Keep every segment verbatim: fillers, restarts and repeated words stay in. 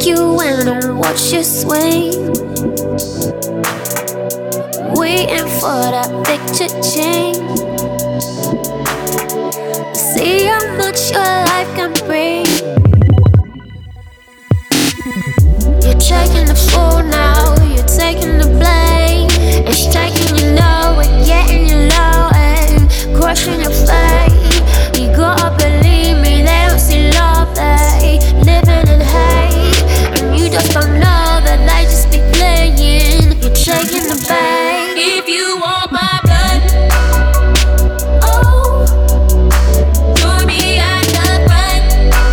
you in and watch you swing, waiting for that picture change. See how much your life can bring. You're taking the fall now, you're taking the blame. It's taking you nowhere, getting you low and crushing your faith. You gotta believe me, they don't see love, they living in hate. And you just don't know that they just be playing. You're taking the bait. If you want my blood, oh, join me at the front.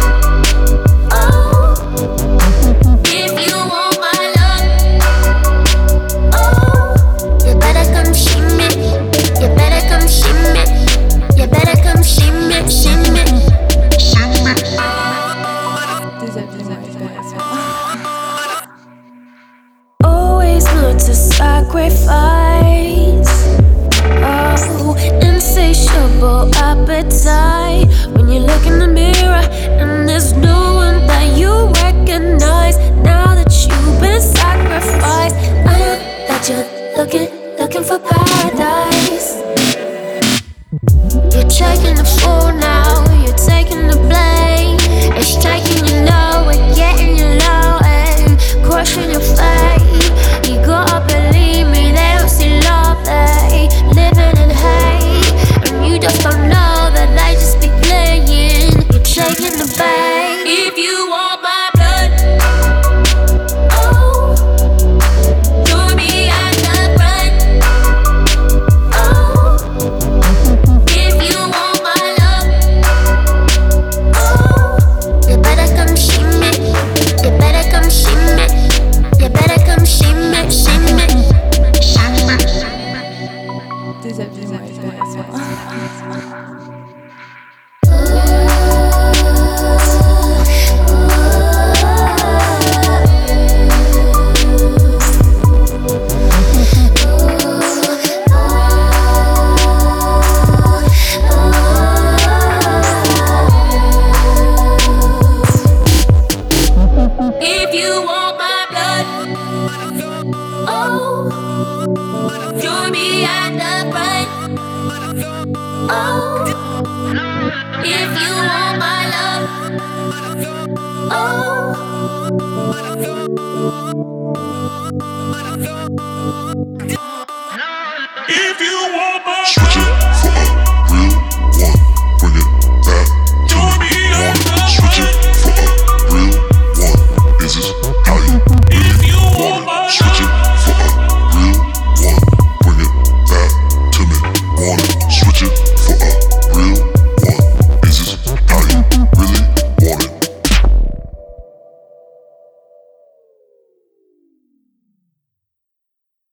Oh, if you want my love, oh, you better come see me. You better come see me. You better come see me, see me, see me. Always learn to sacrifice. Oh, insatiable appetite. When you look in the mirror and there's no one that you recognize. Now that you've been sacrificed, I know that you're looking, looking for paradise. You're taking the fall now, you're taking the blame. It's taking you nowhere, getting you low and crushing your faith. You gotta believe me, they don't see love, they living in hate. And you just don't know that they just be playing. You're taking the bait. If you want my blood, oh, join me at the front. Oh, if you want my love, oh, you better come see me. You better come see me. You better come see me, see me, see me. Déshabille-moi, If you want my blood, oh, join me at the front. Oh, if you want my love, oh, If you want my